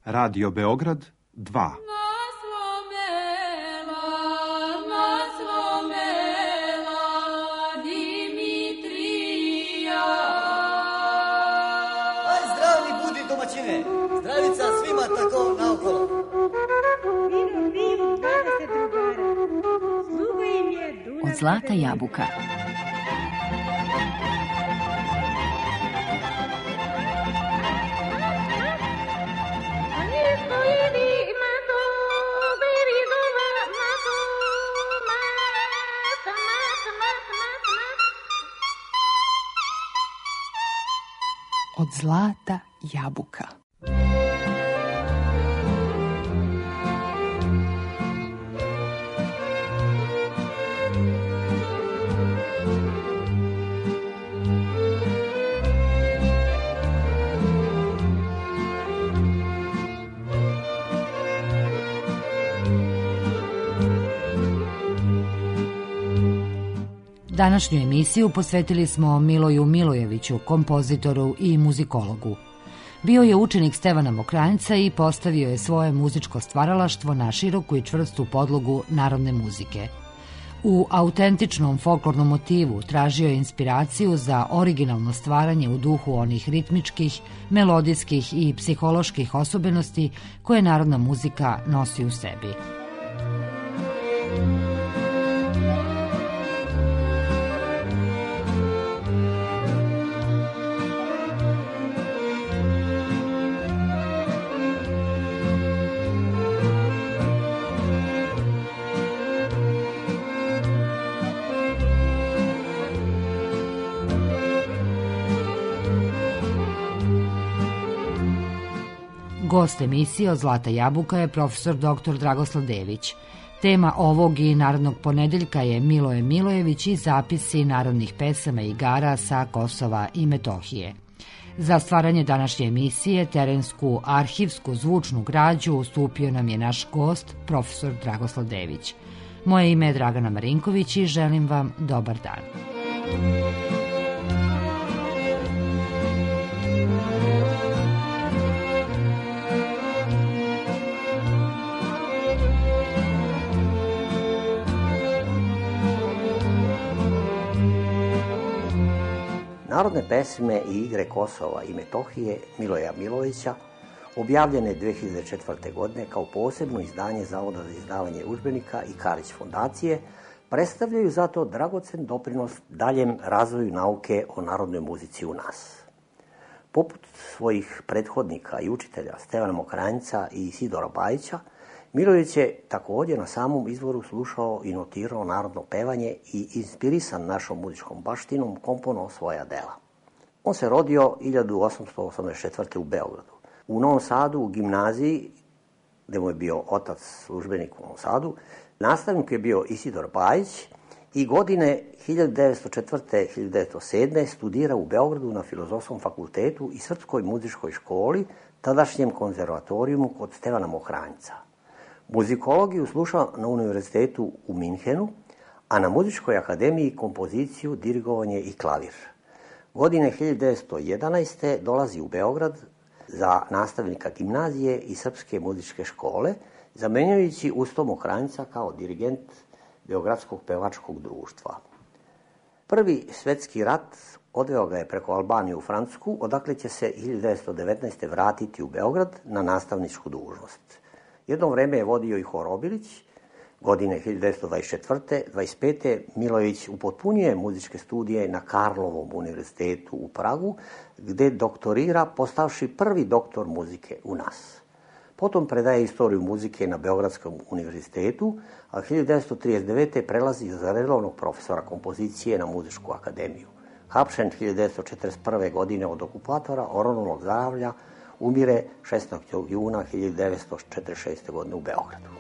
Radio Beograd 2. Zdravica svima tako naokolo. Od Zlata jabuka. Od Zlata jabuka. Današnju emisiju posvetili smo Miloju Milojeviću, kompozitoru i muzikologu. Bio je učenik Stevana Mokranjca i postavio je svoje muzičko stvaralaštvo na široku i čvrstu podlogu narodne muzike. U autentičnom folklornom motivu tražio je inspiraciju za originalno stvaranje u duhu onih ritmičkih, melodijskih i psiholoških osobenosti koje narodna muzika nosi u sebi. Gost emisije Od Zlata jabuka je profesor dr. Dragoslav Dević. Tema ovog i narodnog ponedeljka je Miloje Milojević i zapisi narodnih pesama i igara sa Kosova i Metohije. Za stvaranje današnje emisije, terensku, arhivsku, zvučnu građu ustupio nam je naš gost, profesor Dragoslav Dević. Moje ime je Dragana Marinković i želim vam dobar dan. Narodne pesme i igre Kosova i Metohije Miloja Milojevića objavljene 2004. godine kao posebno izdanje Zavoda za izdavanje udžbenika i Karić fondacije predstavljaju zato dragocen doprinos daljem razvoju nauke o narodnoj muzici u nas. Poput svojih prethodnika i učitelja Stevana Mokranjca i Isidora Bajića, Milojević je također na samom izvoru slušao i notirao narodno pevanje i inspirisan našom muzičkom baštinom komponovao svoja dela. On se rodio 1884. u Beogradu. U Novom Sadu, u gimnaziji, gdje mu je bio otac službenik u Novom Sadu, nastavnik je bio Isidor Bajić i godine 1904-1907. studira u Beogradu na Filozofskom fakultetu i Srpskoj muzičkoj školi, tadašnjem konzervatorijumu kod Stevana Mokranjca. Muzikologiju slušao na univerzitetu u Minhenu, a na muzičkoj akademiji kompoziciju, dirigovanje i klavir. Godine 1911. dolazi u Beograd za nastavnika gimnazije i Srpske muzičke škole, zamenjujući uz to Mokranjca kao dirigent Beogradskog pevačkog društva. Prvi svjetski rat odveo ga je preko Albanije u Francusku, odakle će se 1919. vratiti u Beograd na nastavničku dužnost. Jedno vreme je vodio i hor Obilić. Godine 1924-25. Milojević upotpunjuje muzičke studije na Karlovom univerzitetu u Pragu, gdje doktorira postavši prvi doktor muzike u nas. Potom predaje istoriju muzike na Beogradskom univerzitetu, a 1939. prelazi za redovnog profesora kompozicije na muzičku akademiju. Hapšen 1941. godine od okupatora, oronulo zdravlja, umire 16. juna 1946. godine u Beogradu.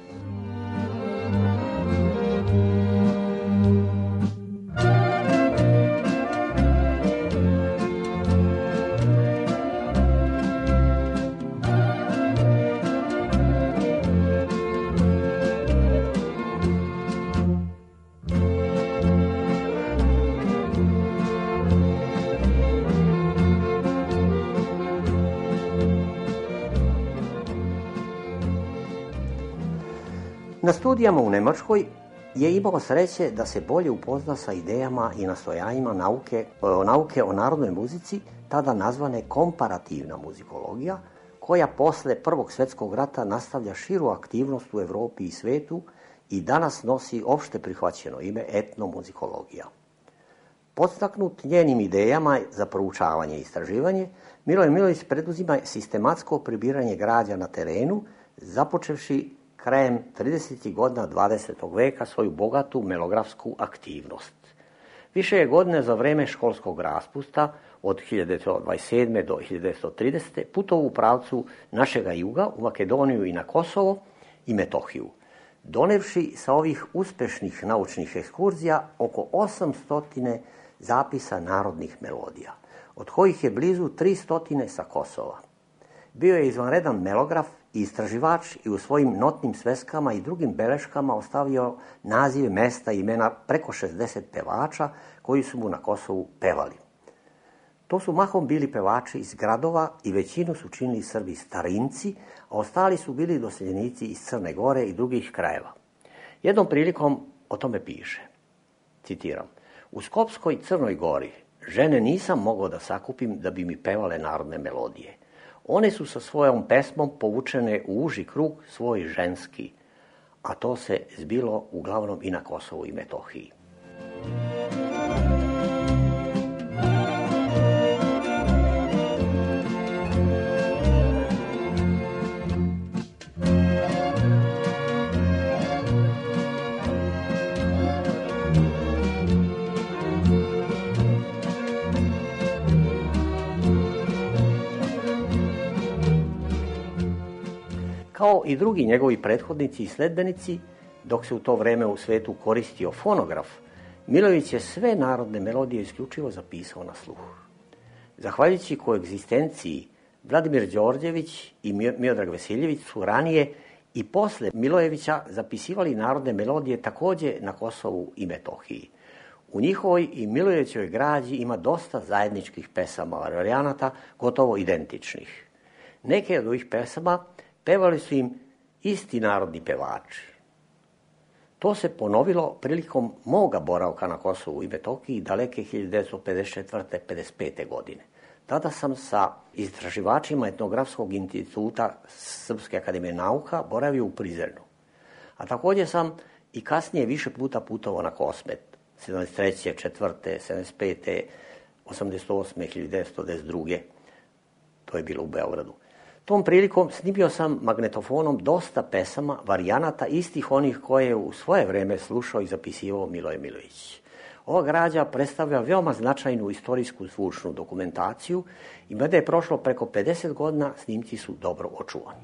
Na studijama u Njemačkoj je imao sreće da se bolje upozna sa idejama i nastojanjima nauke o narodnoj muzici, tada nazvane komparativna muzikologija, koja posle Prvog svjetskog rata nastavlja širu aktivnost u Europi i svetu i danas nosi opšte prihvaćeno ime etnomuzikologija. Podstaknut njenim idejama za proučavanje i istraživanje, Miloje Milović preduzima sistematsko pribiranje građa na terenu, započevši krajem 30. godina 20. veka svoju bogatu melografsku aktivnost. Više je godine za vreme školskog raspusta od 1927. do 1930. putovao u pravcu našega juga u Makedoniju i na Kosovo i Metohiju, donevši sa ovih uspešnih naučnih ekskurzija oko 800 zapisa narodnih melodija, od kojih je blizu 300 sa Kosova. Bio je izvanredan melograf i istraživač i u svojim notnim sveskama i drugim beleškama ostavio nazive mesta i imena preko 60 pevača koji su mu na Kosovu pevali. To su mahom bili pevači iz gradova i većinu su činili Srbi starinci, a ostali su bili doseljenici iz Crne Gore i drugih krajeva. Jednom prilikom o tome piše, citiram, u Skopskoj Crnoj Gori žene nisam mogao da sakupim da bi mi pevale narodne melodije. One su sa svojom pesmom povučene u uži krug svoj ženski, a to se zbilo uglavnom i na Kosovu i Metohiji. Kao i drugi njegovi prethodnici i sledbenici, dok se u to vreme u svetu koristio fonograf, Milojević je sve narodne melodije isključivo zapisao na sluh. Zahvaljujući koegzistenciji, Vladimir Đorđević i Miodrag Veseljević su ranije i posle Milojevića zapisivali narodne melodije takođe na Kosovu i Metohiji. U njihovoj i Milojevićevoj građi ima dosta zajedničkih pesama varijanata, gotovo identičnih. Neke od ovih pesama pevali su im isti narodni pevači. To se ponovilo prilikom moga boravka na Kosovu i Metohiji daleke 1954-55. godine. Tada sam sa istraživačima Etnografskog instituta Srpske akademije nauka boravio u Prizrenu. A također sam i kasnije više puta putovao na Kosmet, 73. 4. 75. 88. 1992. To je bilo u Beogradu. Tom prilikom snimio sam magnetofonom dosta pesama, varijanata istih onih koje je u svoje vreme slušao i zapisivao Miloje Milović. Ova građa predstavlja veoma značajnu istorijsku zvučnu dokumentaciju i mada je prošlo preko 50 godina, snimci su dobro očuvani.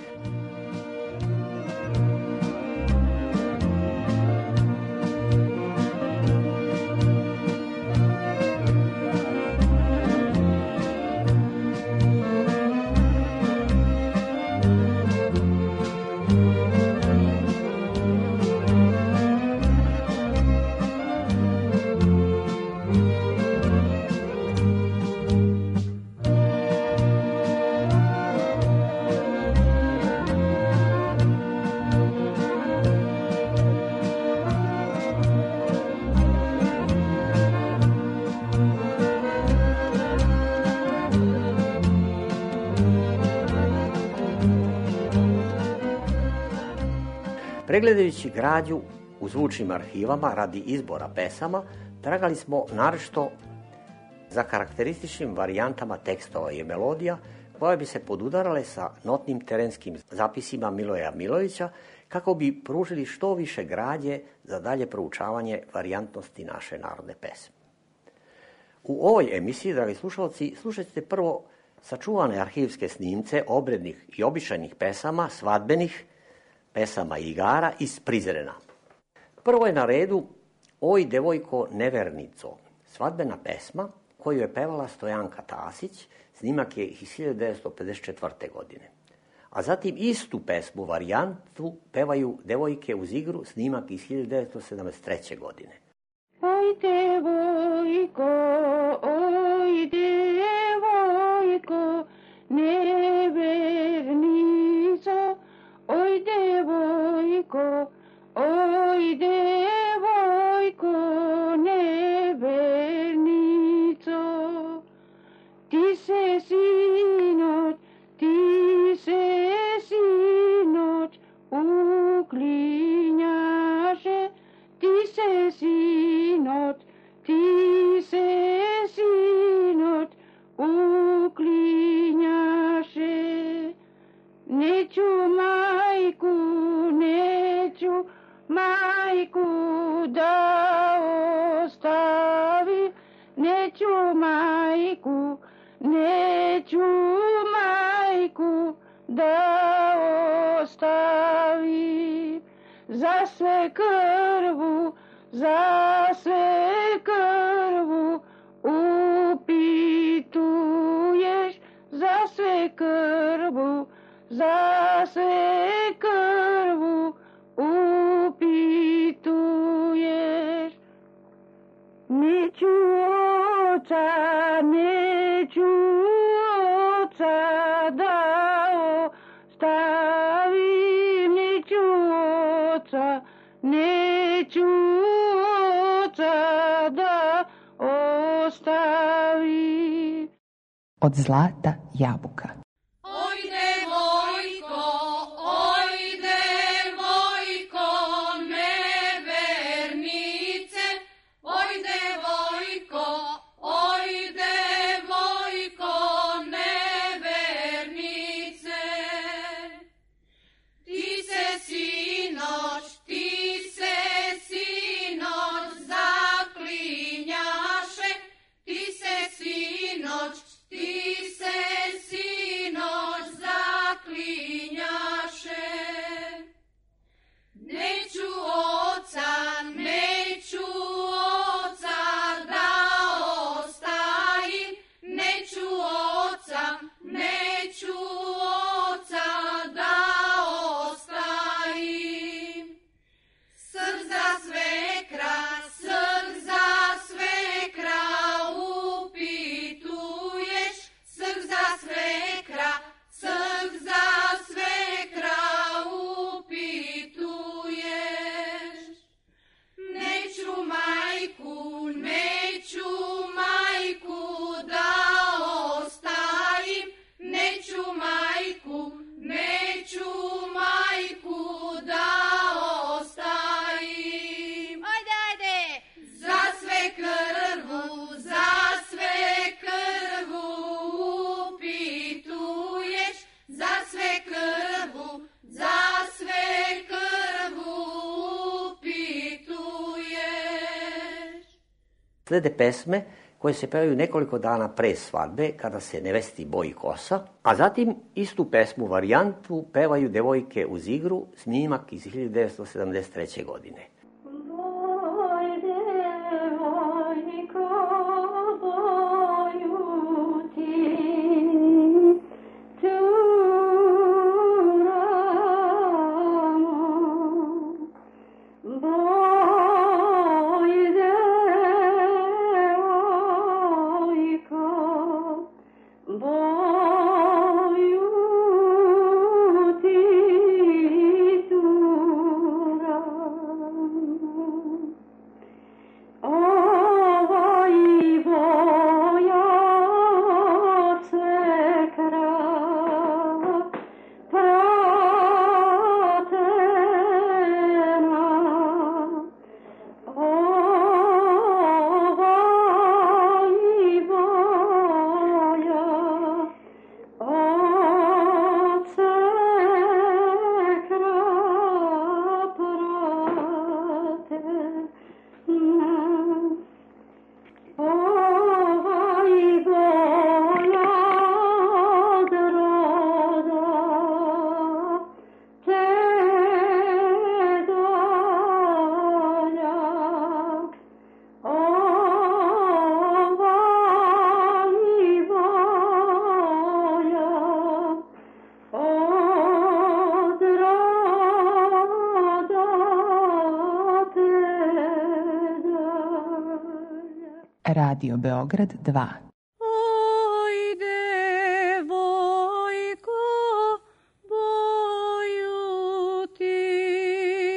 Pregledajući građu u zvučnim arhivama radi izbora pesama, tragali smo naročito za karakterističnim varijantama tekstova i melodija koje bi se podudarale sa notnim terenskim zapisima Miloja Milovića kako bi pružili što više građe za dalje proučavanje varijantnosti naše narodne pesme. U ovoj emisiji, dragi slušalci, slušat ćete prvo sačuvane arhivske snimce obrednih i običajnih pesama, svadbenih pesama i igara iz Prizrena. Prvo je na redu Oj devojko nevernico, svadbena pesma koju je pevala Stojanka Tasić, snimak je iz 1954. godine. A zatim istu pesmu, varijantu, pevaju Devojke uz igru, snimak iz 1973. godine. Oj devojko, nevernico, oj devojko, devojko, oj devojko nevernico, ti se sinoć uklinjaše, ti se sinoć uklinjaše. Neću majku da ostavi, neću majku da ostavi. Za sve krvu upituješ, za sve krvu upituješ. Neću oca da ostavim, neću oca da ostavim. Od Zlata Jabuka. Oj devojko, nevernice, oj devojko, nevernice. Ti se sinoć zaklinjaše, ti se sinoć zaklinjaše. Neću oca da ostavim, neću oca da ostavim. Srh za svekra upituješ, srh za svekra upituješ. Neću majku da ostavim, neću majku da ostavim. Ajde! Za sve krvu upituješ, za sve krvu upituješ. Slede pesme koje se pevaju nekoliko dana pre svadbe, kada se nevesti boji kosa, a zatim istu pesmu, varijantu, pevaju devojke uz igru, snimak iz 1973. godine. Radio Beograd 2. Oj devojko, boju ti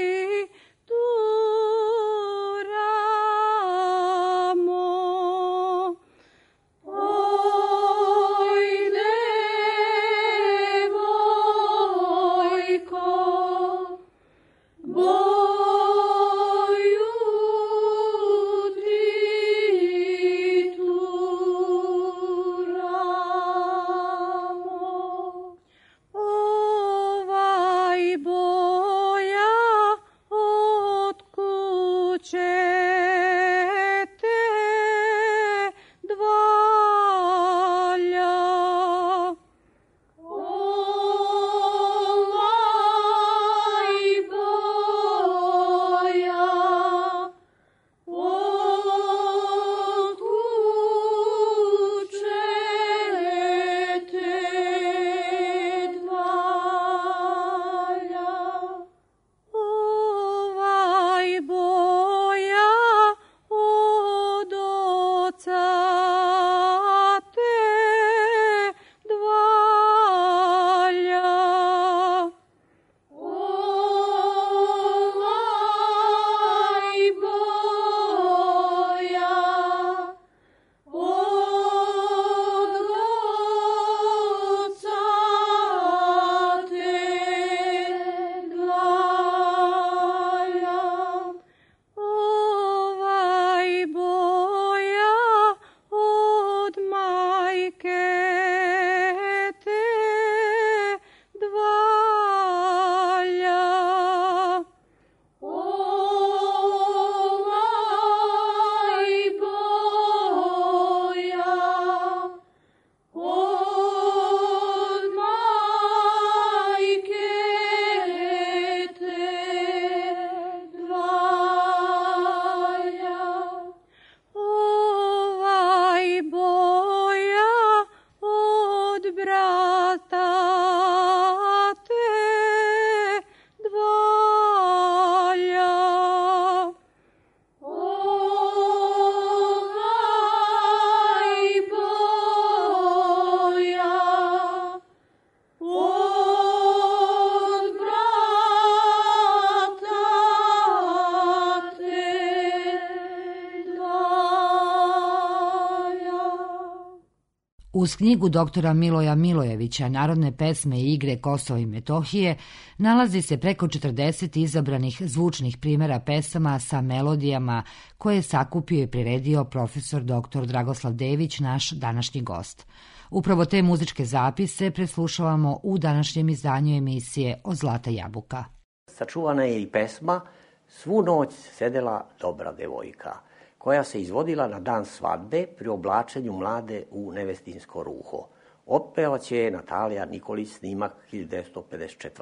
Uz knjigu doktora Miloja Milojevića Narodne pesme i igre Kosova i Metohije nalazi se preko 40 izabranih zvučnih primjera pesama sa melodijama koje je sakupio i priredio profesor dr. Dragoslav Dević, naš današnji gost. Upravo te muzičke zapise preslušavamo u današnjem izdanju emisije Od zlata jabuka. Sačuvana je i pesma Svu noć sedela dobra devojka, koja se izvodila na dan svadbe pri oblačenju mlade u nevestinsko ruho. Otpevaće je Natalija Nikolić, snimak 1954.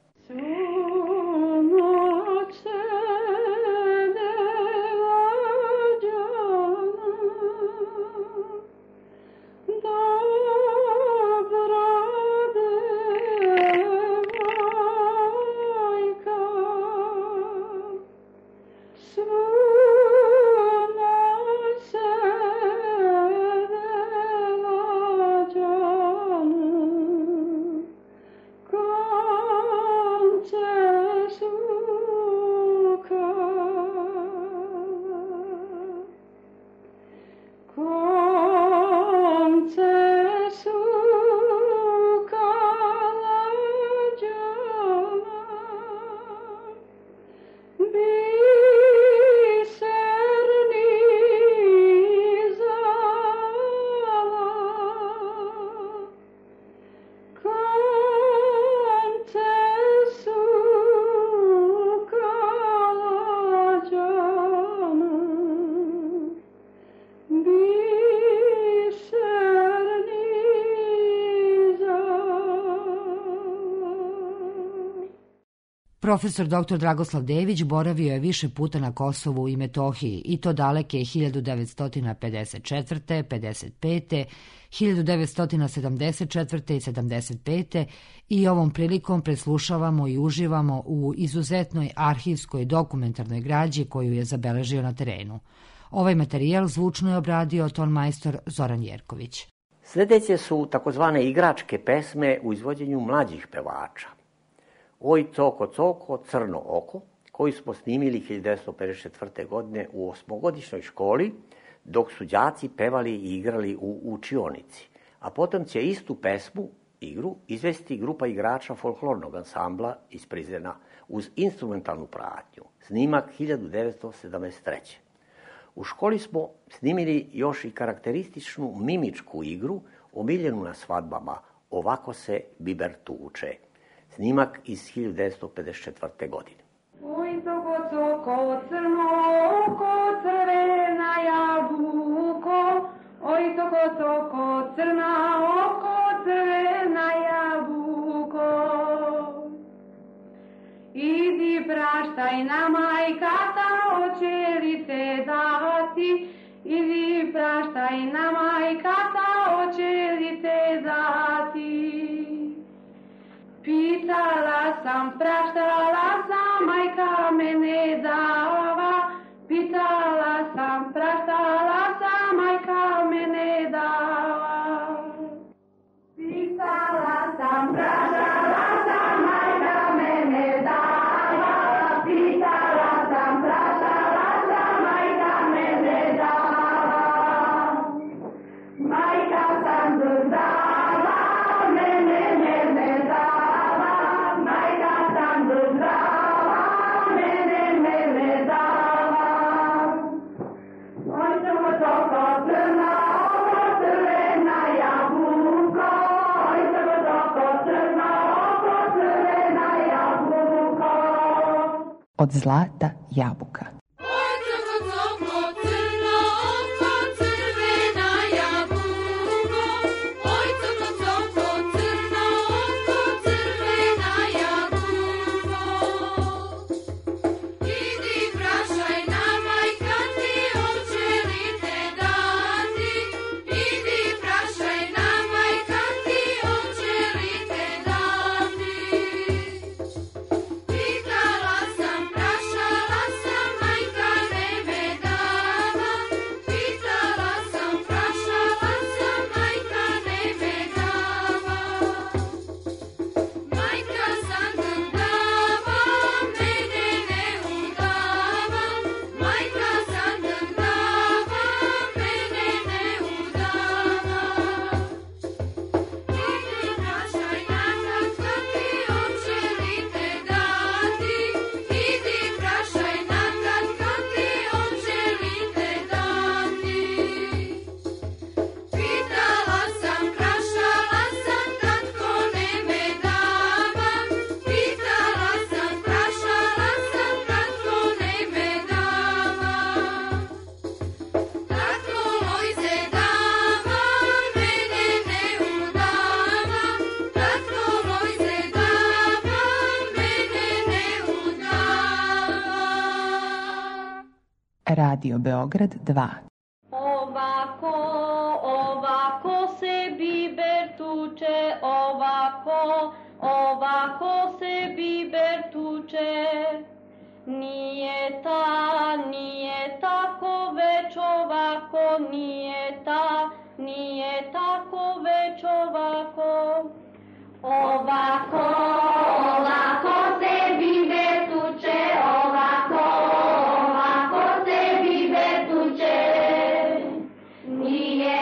Profesor dr. Dragoslav Dević boravio je više puta na Kosovu i Metohiji i to daleke 1954., 55., 1974. i 75. i ovom prilikom preslušavamo i uživamo u izuzetnoj arhivskoj dokumentarnoj građi koju je zabeležio na terenu. Ovaj materijal zvučno je obradio tonmajstor Zoran Jerković. Sljedeće su takozvane igračke pesme u izvođenju mlađih pevača. Oj coko coko, crno oko, koju smo snimili 1954. godine u osmogodišnjoj školi, dok su đaci pevali i igrali u učionici. A potom će istu pesmu, igru, izvesti grupa igrača folklornog ansambla iz Prizrena uz instrumentalnu pratnju. Snimak 1973. U školi smo snimili još i karakterističnu mimičku igru, omiljenu na svadbama Ovako se biber tuče. Snimak iz 1954. godine. Oj, toko, toko, crno oko, crvena jabuko. Oj, toko, toko, crna oko, crvena jabuko. Idi praštaj na majkata, oće li te dati? Idi praštaj na majkata, oće li te dati? Pitala sam, praštala sam, majka me ne dava. Pitala sam, praštala sam, majka me ne dava. Pitala sam, praštala sam, majka me ne dava. Pitala sam, praštala sam, majka me ne dava. Majka sam dodala, mene ne dava. Od zlata jabuka. Pitala sam, prašala sam, Radio Beograd 2. Ovako, ovako se biber tuče, ovako, ovako se biber tuče. Nije tako već ovako, nije tako već ovako. Ovako, ovako se biber tuče, ovako, ovako se biber tuče. Nije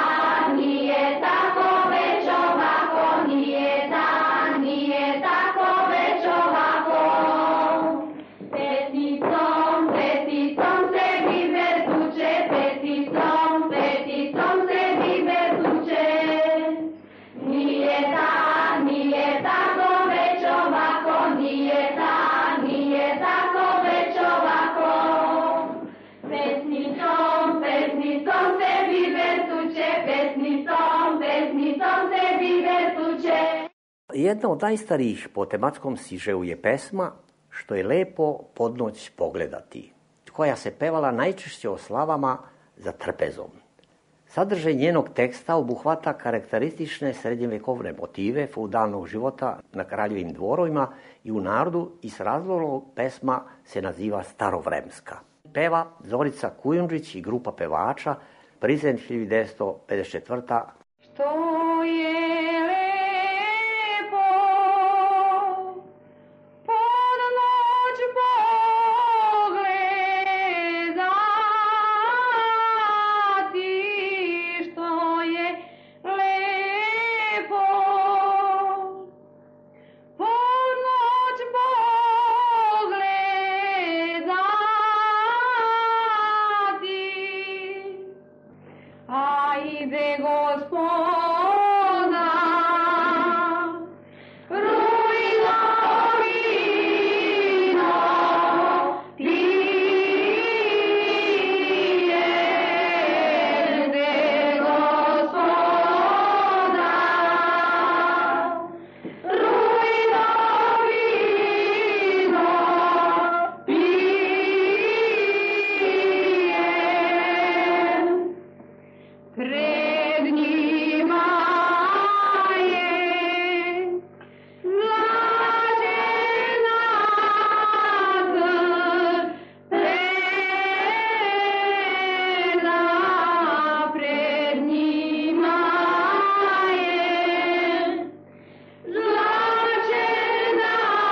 tako već ovako, nije tako već ovako. Pesnicom, pesnicom se biber tuče, pesnicom, pesnicom se biber tuče. Nije tako već ovako, nije tako već ovako. Pesnicom, pesnicom se biber tuče, pesnicom, pesnicom se biber tuče. Jedna od najstarijih po tematskom sižeu je pesma Što je lepo pod noć pogledati, koja se pevala najčešće o slavama za trpezom. Sadržaj njenog teksta obuhvata karakteristične srednjevjekovne motive feudalnog života na kraljevim dvorovima i u narodu i s razlogom pesma se naziva starovremska. Peva Zorica Kujundžić i grupa pevača, Prizren 1954. Što je lepo pod noć pogledati, što je lepo pod noć pogledati. Ajde Gospoda, rujno vino pijede Gospoda, rujno vino pijede. Pred njima je mlađena crpena, pred njima je zlačena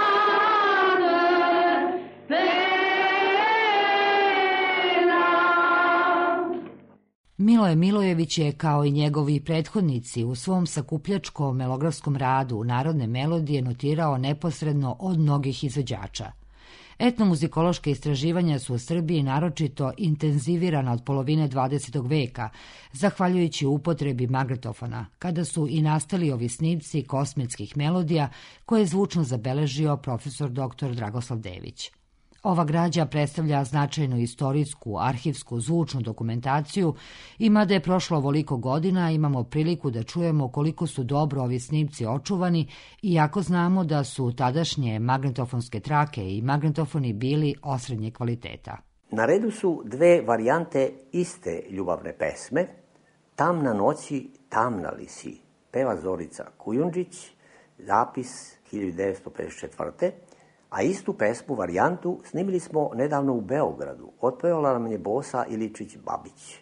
crpena. Miloje Milojević je, kao i njegovi prethodnici, u svom sakupljačkom melografskom radu narodne melodije notirao neposredno od mnogih izvođača. Etnomuzikološke istraživanja su u Srbiji naročito intenzivirana od polovine 20. veka, zahvaljujući upotrebi magnetofona, kada su i nastali ovi snimci kosmetskih melodija koje je zvučno zabeležio profesor dr. Dragoslav Dević. Ova građa predstavlja značajnu istorijsku, arhivsku, zvučnu dokumentaciju i mada je prošlo ovoliko godina, imamo priliku da čujemo koliko su dobro ovi snimci očuvani, iako znamo da su tadašnje magnetofonske trake i magnetofoni bili osrednje kvaliteta. Na redu su dve varijante iste ljubavne pesme, Tamna noći, tamna li si, peva Zorica Kujundžić, zapis 1954. A istu pesmu, varijantu, snimili smo nedavno u Beogradu. Otpevala nam je Bosa Iličić-Babić.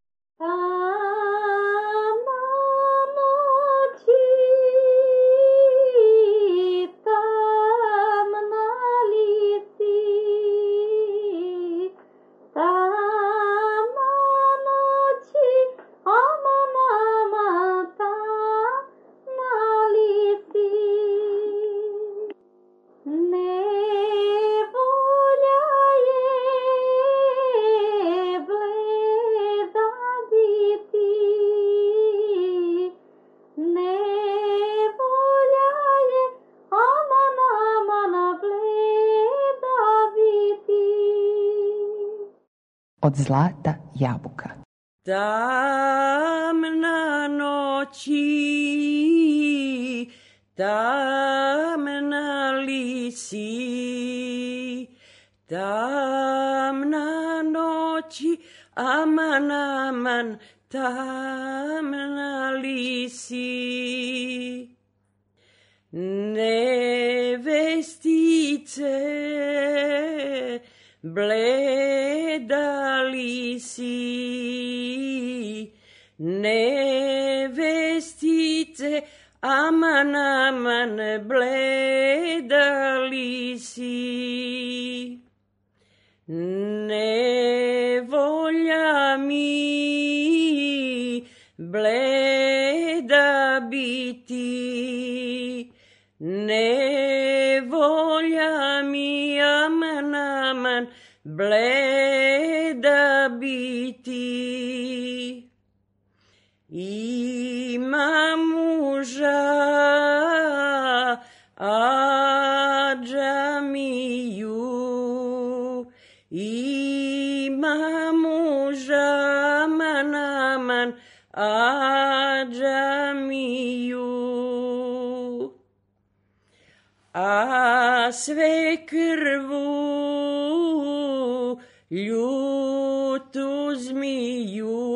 Od zlata jabuka. Tamna noći, tamna li si, tamna noći. noći, aman, aman, tamna li si. Nevestice, bleda li si. Nevestice, aman, aman, bleda li si. Nevolja mi bleda biti, nevolja mi, aman, aman, bleda biti. Ima muža, a džamiju, ima muža, aman, aman, a džamiju. A sve krvu ljutu zmiju,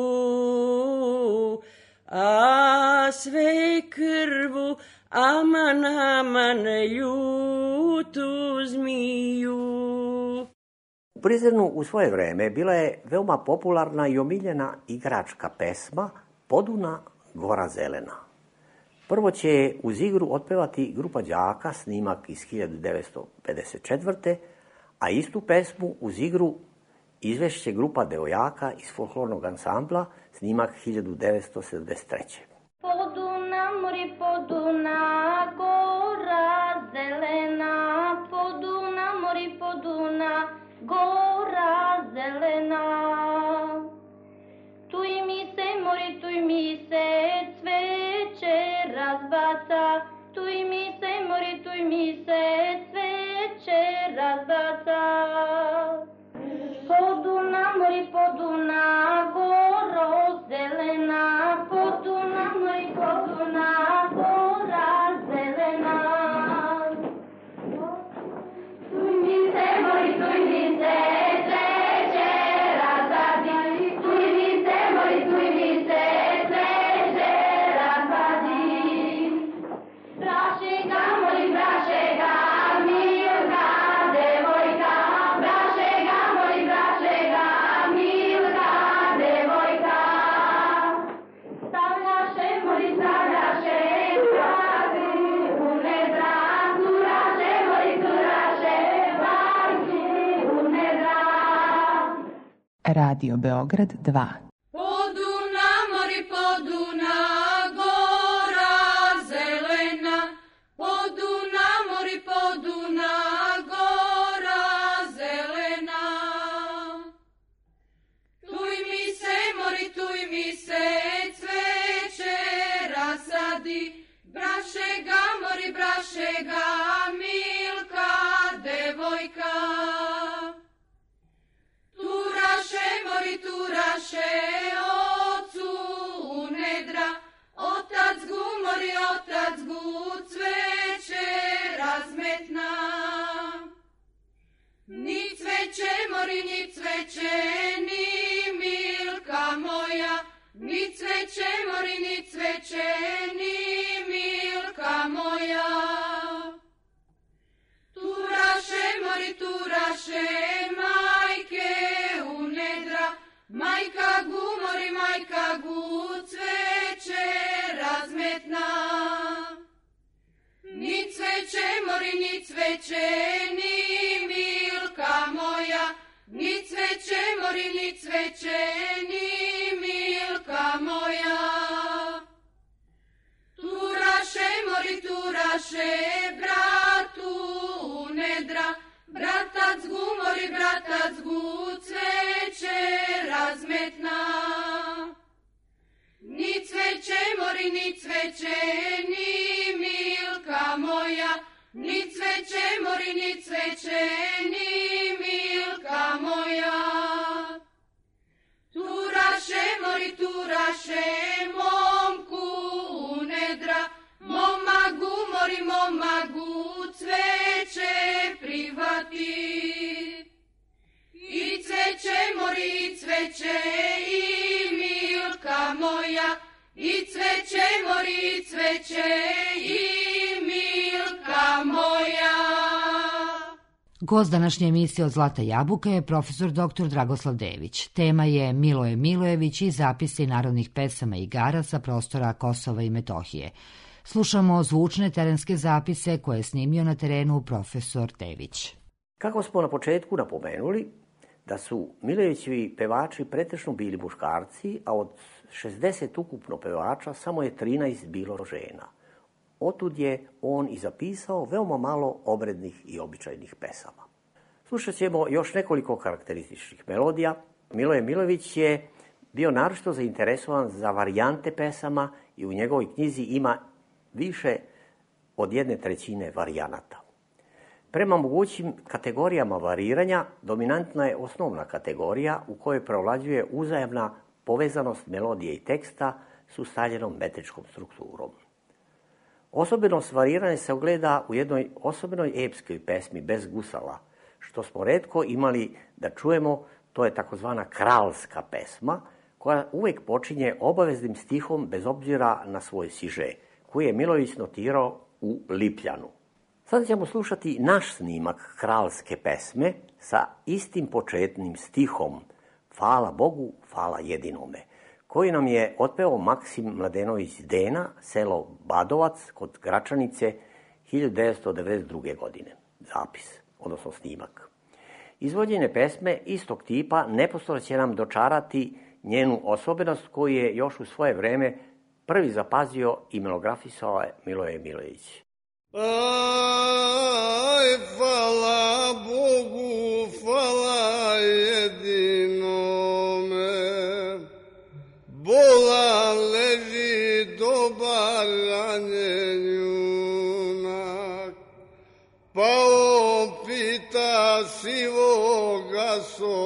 a sve krvu, aman, aman, ljutu zmiju. U Prizrenu u svoje vreme bila je veoma popularna i omiljena igračka pesma Poduna, Gora zelena. Prvo će uz igru otpevati grupa đaka, snimak iz 1954. A istu pesmu uz igru izvešće grupa devojaka iz folklornog ansambla, snimak 1973. Poduna, mori Poduna, gora zelena, Poduna, mori Poduna, gora zelena. Tuj mi se, mori, tuj mi se, cveće razbaca, tuj mi se, mori, tuj mi se, cveće razbaca. Poduna, mori Poduna, goro zelena, Poduna, mori Poduna, gora zelena. Tuj mi se, mori, tuj mi se, cveće razbadi, tuj mi se, mori, tuj mi se, cveće razbadi. Brašega, mori, brašega, milka devojka, brašega, mori, brašega, milka devojka. Stavljaše, mori, stavljaše, bajki u nedra, turaše, mori, turaše, bajki u nedra. Radio Beograd 2. Poduna, mori Poduna, gora zelena, Poduna, mori Poduna, gora zelena. Tuj mi se, mori, tuj mi se, cveće rasadi, brašega, mori, brašega, milka devojka. Turaše, mori, turaše, ocu u nedra, otac gu, mori, otac gu, cveće razmetna. Ni cveće, mori, ni cveće, ni milka moja, ni cveće, mori, ni cveće, ni milka moja. Turaše, mori, turaše, majke u nedra, majka gu, mori, majka gu, cveće razmetna. Ni cveće, mori, ni cveće, ni milka moja, ni cveće, mori, ni cveće, ni milka moja. Turaše, mori, turaše, bratu u nedra, bratac gu, mori, bratac gu, cveće razmetna. Ni cveće, mori, ni cveće, ni milka moja, ni cveće, mori, ni cveće, ni milka moja. Turaše, mori, turaše, momku u nedra, momagu, mori, momagu, cveće prihvati. I cveće, mori, i cveće, cveće, mori cveće i Milka moja. Gost današnje emisije Od zlata jabuka je profesor dr. Dragoslav Dević. Tema je Miloje Milojević i zapisi narodnih pesama i igara sa prostora Kosova i Metohije. Slušamo zvučne terenske zapise koje je snimio na terenu profesor Dević. Kako smo na početku napomenuli, da su Milojevićevi pevači pretežno bili muškarci, a od 60 ukupno pevača samo je 13 bilo žena. Otud je on i zapisao veoma malo obrednih i običajnih pesama. Slušat ćemo još nekoliko karakterističnih melodija. Miloje Milojević je bio naročito zainteresovan za varijante pesama i u njegovoj knjizi ima više od 1/3 varijanata. Prema mogućim kategorijama variranja, dominantna je osnovna kategorija u kojoj preovlađuje uzajamna povezanost melodije i teksta s ustaljenom metričkom strukturom. Osobenost variranja se ogleda u jednoj osobnoj epskoj pesmi bez gusala, što smo retko imali da čujemo, to je takozvana kralska pesma, koja uvijek počinje obaveznim stihom bez obzira na svoj siže, koji je Milojević notirao u Lipljanu. Sada ćemo slušati naš snimak kralske pesme sa istim početnim stihom Hvala Bogu, hvala jedinome, koji nam je otpeo Maksim Mladenović Dena, selo Badovac kod Gračanice 1992. godine. Zapis, odnosno snimak. Izvođenje pesme istog tipa neposredno će nam dočarati njenu osobenost koju je još u svoje vreme prvi zapazio i melografisao je Miloje Milojević. Aj, hvala Bogu, hvala jedinome, bolan leži dobar ranjen junak, pa on pita sivoga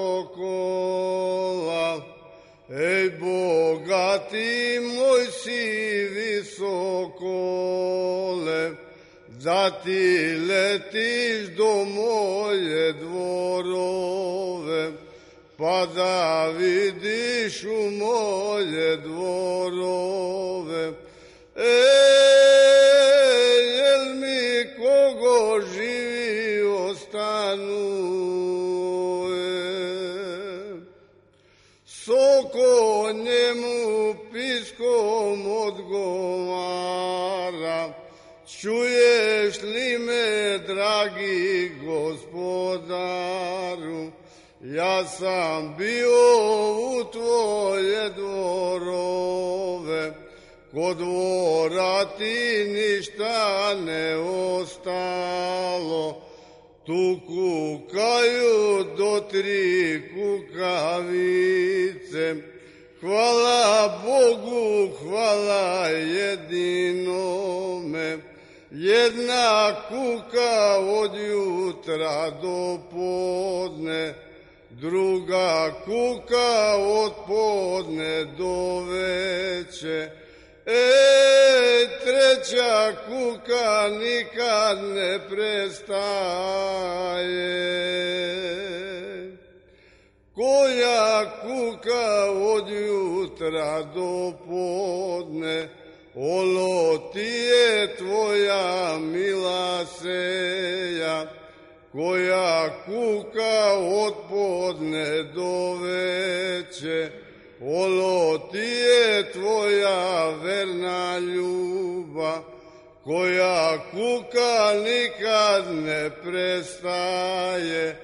sokola, ej bogati moj sivi sokole, da ti letiš do moje dvorove, pa da vidiš u moje dvorove. Jel mi kogo živi ostanuje, soko njemu piskom odgovara, čuješ li me, dragi gospodaru, ja sam bio u tvoje dvorove, kod dvora ti ništa ne ostalo, tu kukaju do 3 kukavice, hvala Bogu, hvala jedinome, jedna kuka od jutra do podne, druga kuka od podne do veće, treća kuka nikad ne prestaje. Koja kuka od jutra do podne, olo ti je tvoja mila seja, koja kuka od podne do veće, olo ti je tvoja verna ljubav, koja kuka nikad ne prestaje.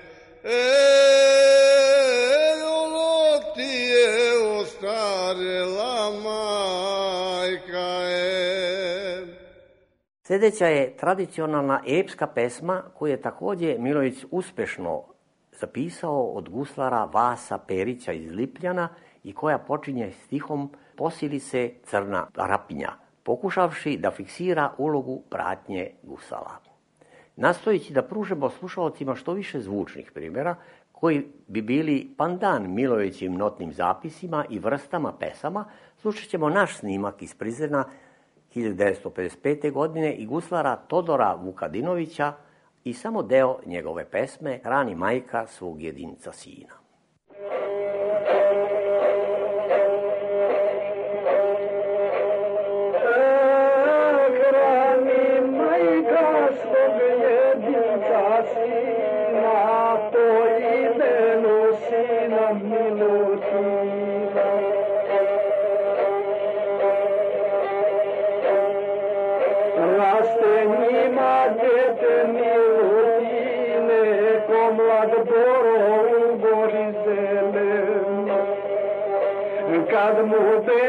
Olo ti je ostarela majka je. Sljedeća je tradicionalna epska pesma koju je također Milojević uspješno zapisao od guslara Vasa Perića iz Lipljana i koja počinje stihom Posili se crna rapinja, pokušavši da fiksira ulogu pratnje gusala. Nastojeći da pružemo slušalcima što više zvučnih primjera koji bi bili pandan Milojevićim notnim zapisima i vrstama pesama, slušat ćemo naš snimak iz Prizrena 1955. godine i guslara Todora Vukadinovića i samo deo njegove pesme Hrani majka svog jedinca sina.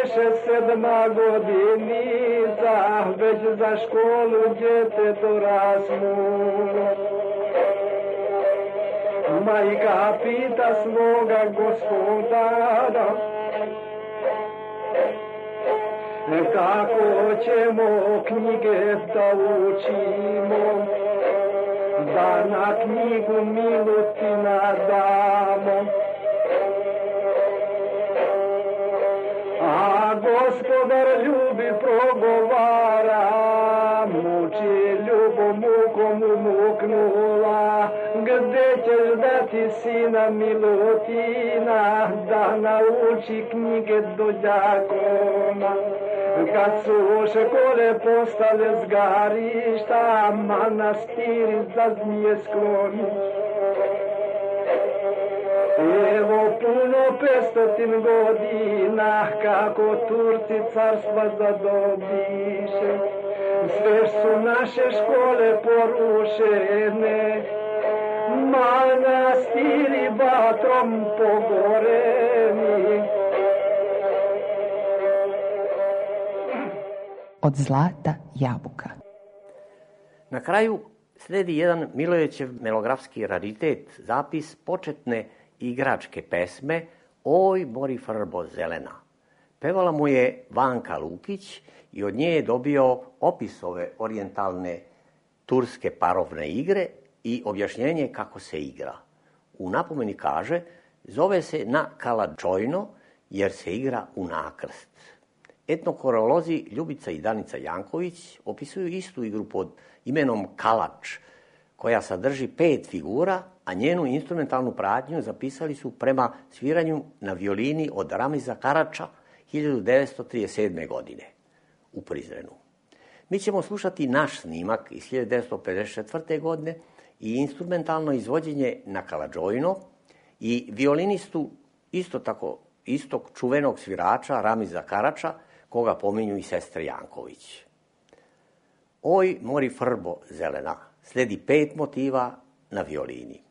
beše 7. godinica, već za školu djeteto rasmulo. Majka pita svoga gospodara, kako ćemo knjige da učimo, da na knjigu Milutina damo. A gospodar ljubi progovara, muči ljubom mukom umuknula, gde ćeš dati sina Milutina, da nauči knjige do đakona. Kad su škole postale zgarišta, manastiri za zmije skloni. Evo puno 500 godina, kako Turci carstva zadobiše. Sve su naše škole porušene, manastiri vatrom pogoreni. Od zlata jabuka. Na kraju sledi jedan Milojevićev melografski raritet, zapis početne igračke pesme Oj mori frbo zelena. Pevala mu je Vanka Lukić i od nje je dobio opis ove orijentalne turske parovne igre i objašnjenje kako se igra. U napomeni kaže, zove se na kaladžojno jer se igra u nakrst. Etnokorolozi Ljubica i Danica Janković opisuju istu igru pod imenom kalač, koja sadrži 5 figura, a njenu instrumentalnu pratnju zapisali su prema sviranju na violini od Ramiza Karača 1937. godine u Prizrenu. Mi ćemo slušati naš snimak iz 1954. godine i instrumentalno izvođenje na kaladžojno i violinistu istog čuvenog svirača Ramiza Karača, koga pominju i sestre Janković. Oj mori frbo zelena, sledi 5 motiva na violini.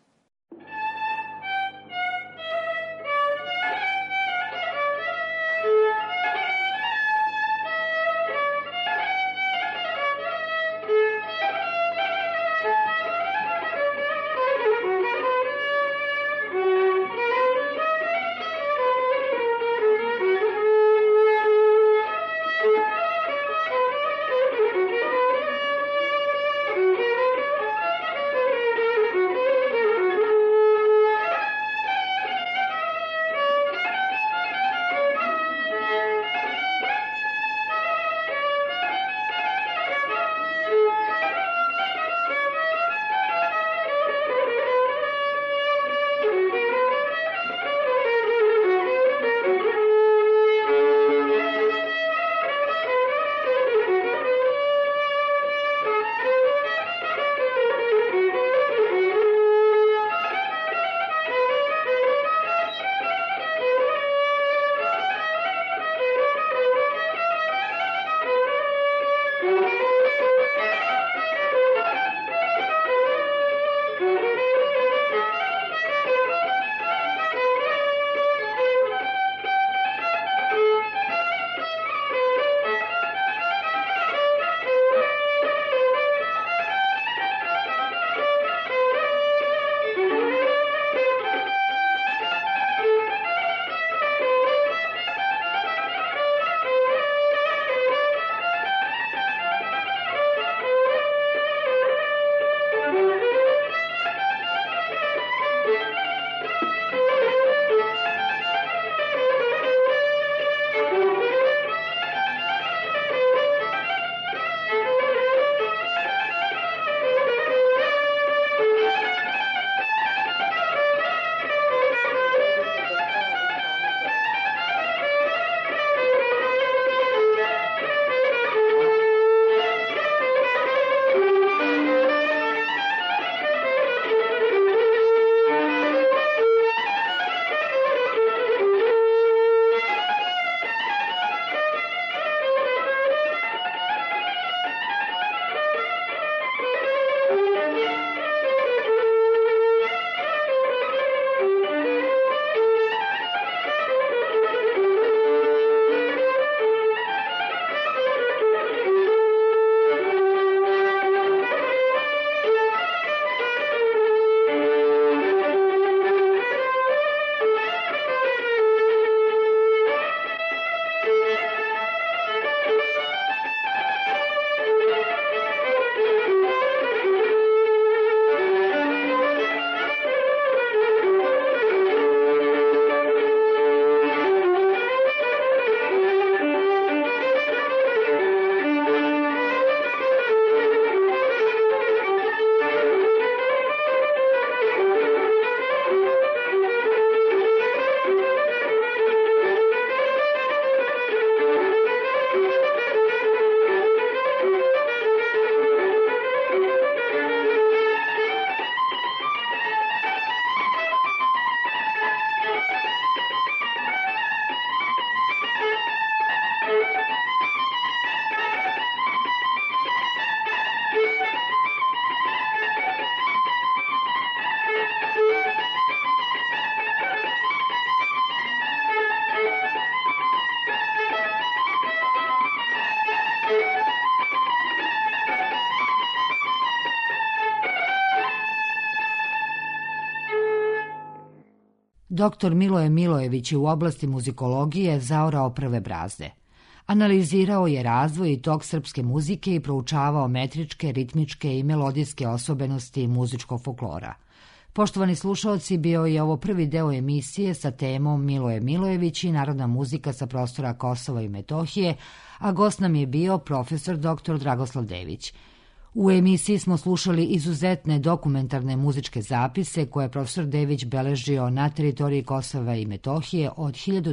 Dr. Miloje Milojević je u oblasti muzikologije zaorao prve brazde. Analizirao je razvoj i tok srpske muzike i proučavao metričke, ritmičke i melodijske osobenosti muzičkog folklora. Poštovani slušaoci, bio je ovo prvi deo emisije sa temom Miloje Milojević i narodna muzika sa prostora Kosova i Metohije, a gost nam je bio profesor dr. Dragoslav Dević. U emisiji smo slušali izuzetne dokumentarne muzičke zapise koje je profesor Dević beležio na teritoriji Kosova i Metohije od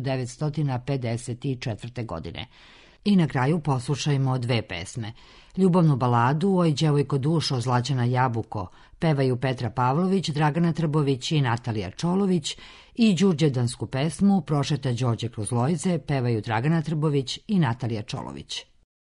1954. godine. I na kraju poslušajmo dve pesme. Ljubavnu baladu Oj đevojko dušo Zlaćana Jabuko pevaju Petra Pavlović, Dragana Trbović i Natalija Čolović i đurđevdansku pesmu Prošeta Đorđe kroz lojze pevaju Dragana Trbović i Natalija Čolović.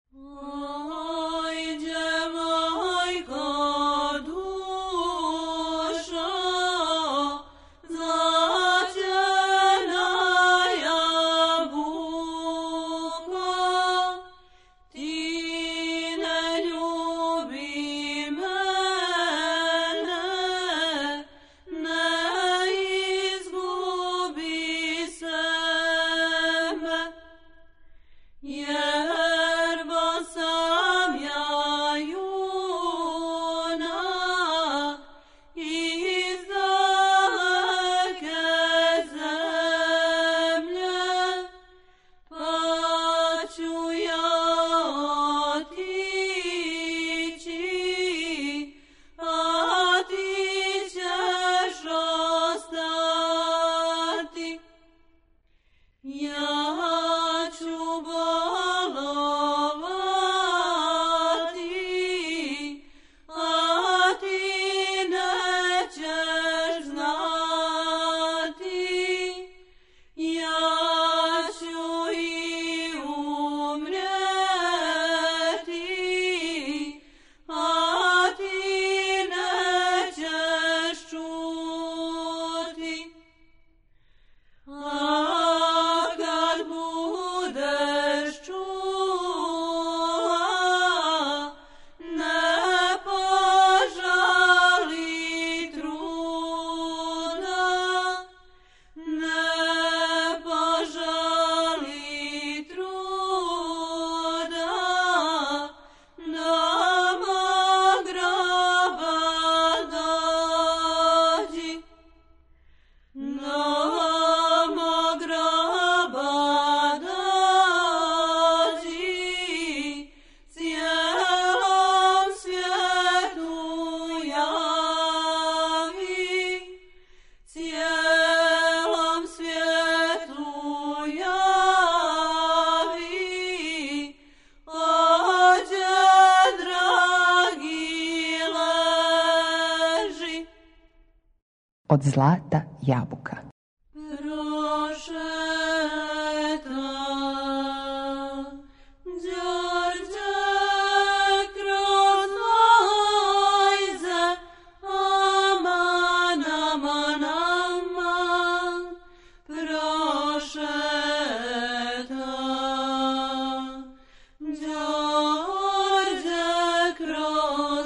Od zlata jabuka.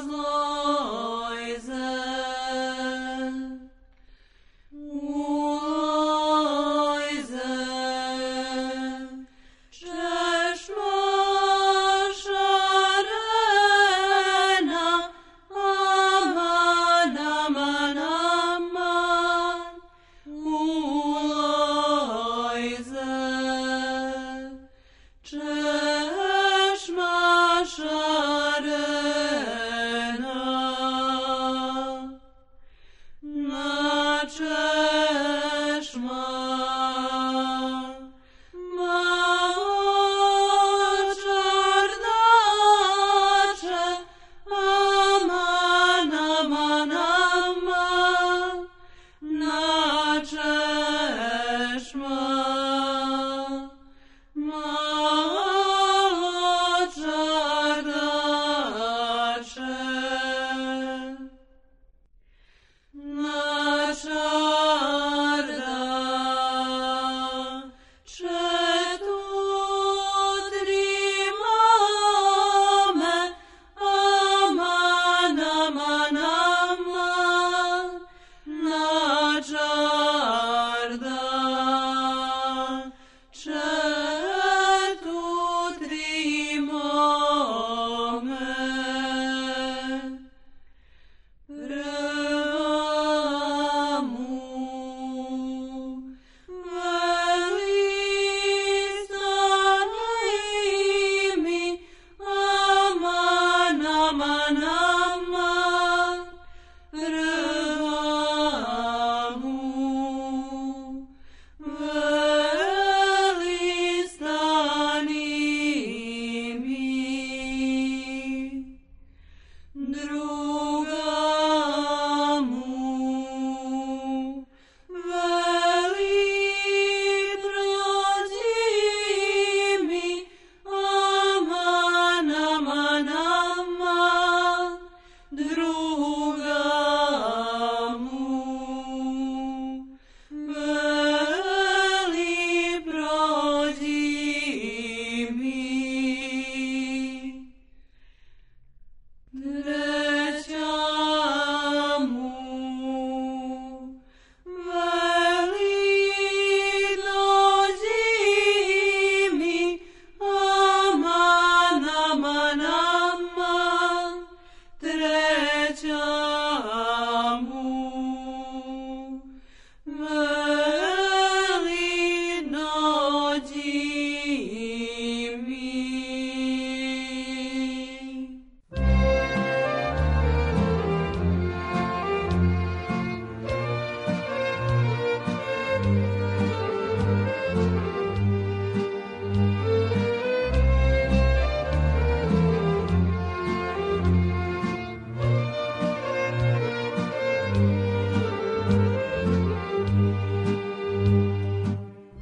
Ooh.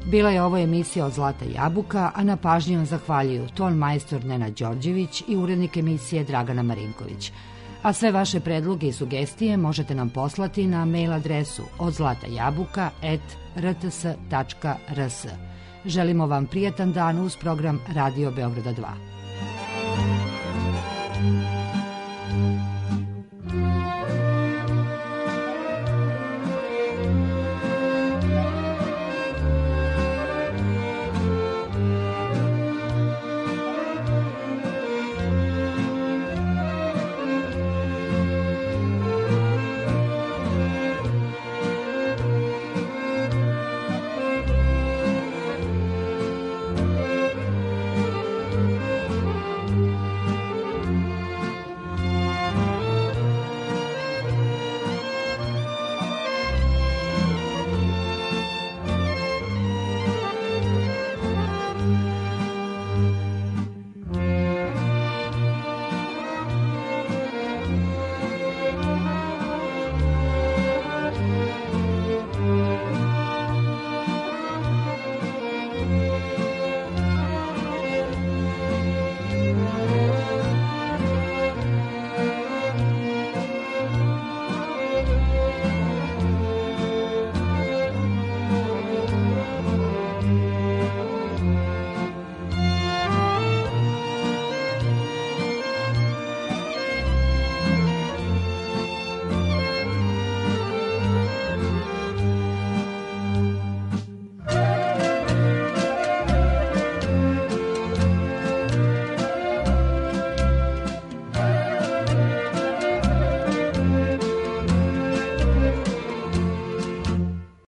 Bila je ovo emisija od Zlata jabuka, a na pažnji vam zahvaljuju ton majstor Nenad Đorđević i urednik emisije Dragana Marinković. A sve vaše predloge i sugestije možete nam poslati na mail adresu odzlatajabuka@rts.rs. Želimo vam prijatan dan uz program Radio Beograda 2.